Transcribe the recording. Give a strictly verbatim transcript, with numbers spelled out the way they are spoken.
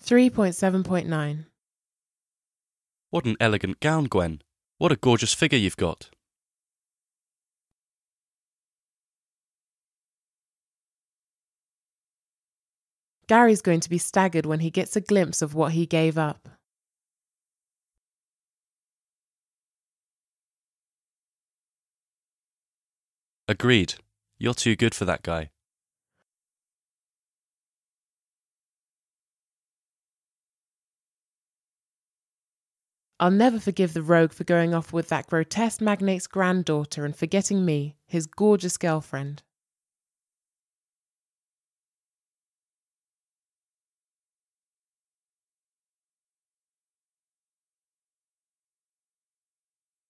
three point seven point nine. What an elegant gown, Gwen. What a gorgeous figure you've got. Gary's going to be staggered when he gets a glimpse of what he gave up. Agreed. You're too good for that guy. I'll never forgive the rogue for going off with that grotesque magnate's granddaughter and forgetting me, his gorgeous girlfriend.